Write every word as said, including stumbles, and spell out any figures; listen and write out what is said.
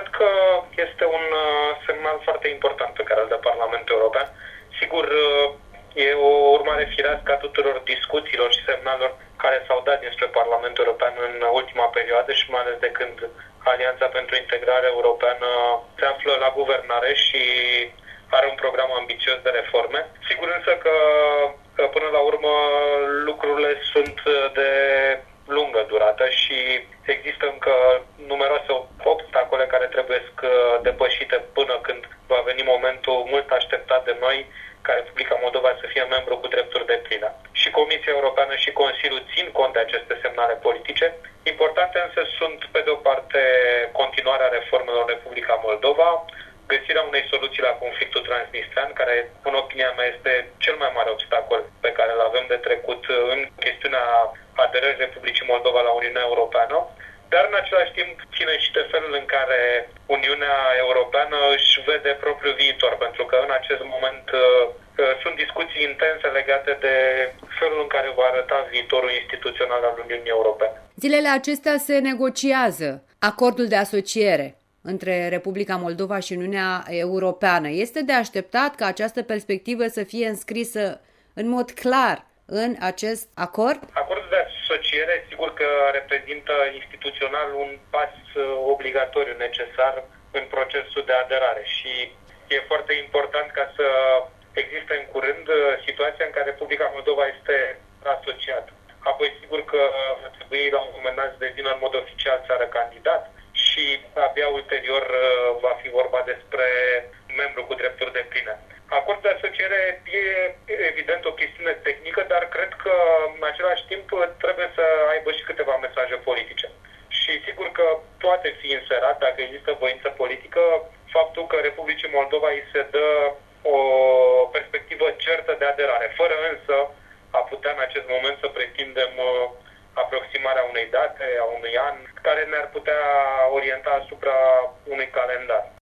cred că este un semnal foarte important pe care îl dă Parlamentul European. Sigur, e o urmare firească a tuturor discuțiilor și semnalelor care s-au dat dinspre Parlamentul European în ultima perioadă și mai ales de când Alianța pentru Integrare Europeană se află la guvernare și are un program ambițios de reforme. Sigur însă că, că până la urmă lucrurile sunt de lungă durată și există încă numeroase obstacole care trebuie depășite până când va veni momentul mult așteptat de noi ca Republica Moldova să fie membru cu drepturi depline. Și Comisia Europeană și Consiliul țin cont de aceste semnale politice. Importante însă sunt, pe de o parte, continuarea reformelor în Republica Moldova, găsirea unei soluții la conflictul transnistrean, care, în opinia mea, este cel mai mare obstacol pe care îl avem de trecut în chestiunea aderării Republicii Moldova la Uniunea Europeană, dar în același timp ține și de felul în care Uniunea Europeană își vede propriul viitor, pentru că în acest moment sunt discuții intense legate de felul în care va arăta viitorul instituțional al Uniunii Europene. Zilele acestea se negociază acordul de asociere între Republica Moldova și Uniunea Europeană. Este de așteptat ca această perspectivă să fie înscrisă în mod clar în acest acord? Acordul de asociere, sigur că reprezintă instituțional un pas obligatoriu necesar în procesul de aderare și e foarte important ca să existe în curând situația în care Republica Moldova este asociată. Apoi, sigur că va trebui la un moment dat să devină în mod oficial țară candidat și abia ulterior va fi vorba despre membru cu drepturi depline. Acordul de asociere e evident o chestiune tehnică, dar cred că în același timp trebuie să aibă și câteva mesaje politice. Și sigur că poate fi inserat, dacă există voință politică, faptul că Republicii Moldova îi se dă o perspectivă certă de aderare, fără însă a putea în acest moment să pretindem aproximarea unei date, a unui an, care ne-ar putea orienta asupra unui calendar.